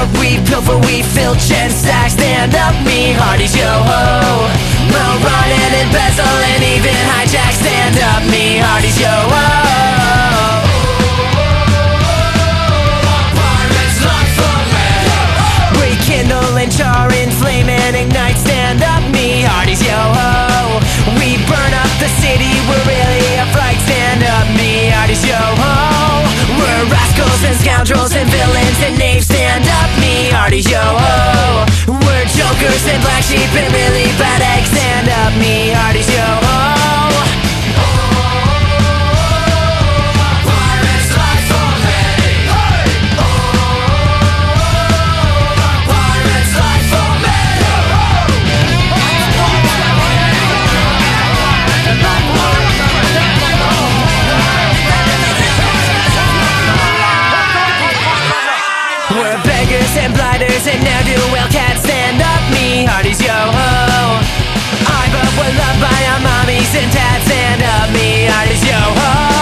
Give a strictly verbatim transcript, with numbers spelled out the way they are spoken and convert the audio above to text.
smoke, we pilfer, we filch and stack. Stand up, me hearties, yo-ho. We'll run and embezzle and even hijack. Stand up, me hearties, yo-ho. Kindle and char, inflame and ignite. Stand up, me hearties, yo-ho. We burn up the city, we're really a fright. Stand up, me hearties, yo-ho. We're rascals and scoundrels and villains and knaves. Stand up, me hearties, yo-ho. We're jokers and black sheep and really bad eggs. Stand up, me hearties, yo-ho. We're beggars and blighters and ne'er-do-well cats. Stand up, me hearties, yo-ho. I but we're loved by our mommies and dads. Stand up, me hearties, yo-ho.